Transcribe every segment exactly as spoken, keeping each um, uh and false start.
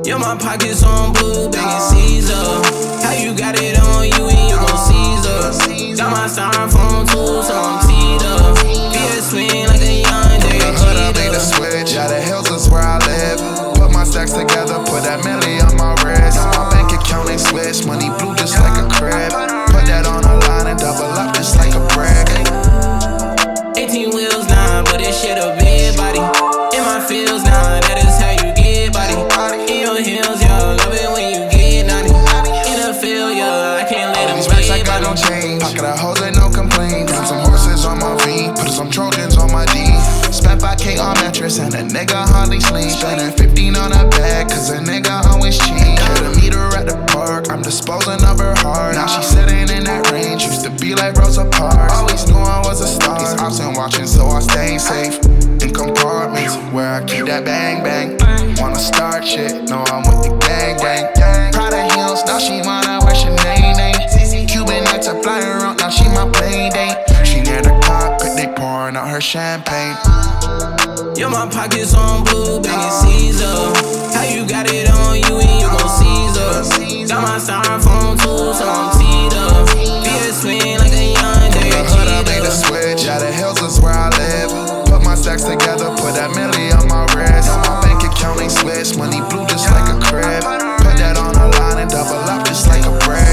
Yo, my pockets on blue, begging Caesar. How you got it on you and you gon' Caesar? Got my styrofoam too, so I'm teed up. Be a swing like a young Jay. The hood, I made the switch. Yeah, the hills is where I live. Put my stacks together, put that milli on my wrist. My bank account ain't switch, money blue just like a crib. Put that on a line and double up just like a brick. eighteen wheels now, but this shit a big body. In my fields now, that is how you get body. In your heels, yo, love it when you get naughty. In the field, yo, I can't let them Racks, I get got no body. change. Pocket of hoes with no complaints. Put some horses on my V, put some Trojans on my D. Spent five K on mattress and a nigga hardly sleep. Spending fifteen on a bag, cause a nigga always cheap. Had to meet her at the park, I'm disposing of her heart. Now she sitting in that range, used to be like Rosa Parks. Always knew I was a star. These ops ain't watching, so I stay safe in compartments where I keep that bang bang. Wanna start shit, know I'm with the gang gang. Prada heels, now she wanna wear Sinead. Cuban nights I fly her out, now she my play date. She near the cockpit, they pouring out her champagne. Yo, my pockets on blue, begging Caesar. How you got it on you and you gon' Caesar? Got my styrofoam too, so I'm teed up. Be a swing like a young Jay. The hood, I made the switch. Yeah, the hills is where I live. Put my stacks together, put that milli on my wrist. My bank account ain't switch, money blue just like a crib. Put that on a line and double up just like a brick.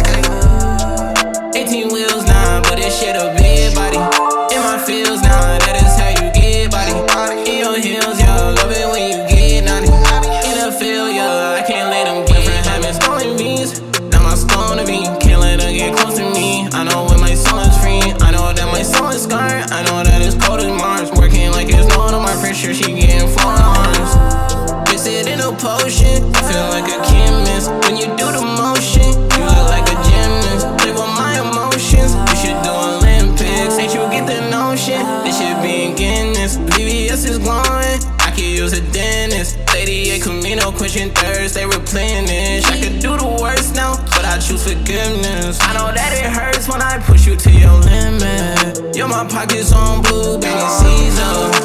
eighteen wheels now, but this shit a big body. In my fields now, that is how you get body. In your heels, yo, love it when you get naughty. In the field, yo, I can't let them get from having stolen beans. Now my stone to me, can't let her get close to me. I know when my soul is free, I know that my soul is scarred. I know that it's cold as Mars, working like it's no to my friend, sure she getting four arms. Mix it in a potion, I feel like a chemist. When you do the motion, you look like a gymnast. Play with my emotions, you should do Olympics. Ain't you get the notion? This shit be in Guinness. V V S is glowing, I could use a dentist. eighty-eight Camino, quenching thirst, they replenish. I could do the worst now, but I choose forgiveness. I know that it hurts when I push you to your limit. Yo, my pockets on blue, begging Caesar.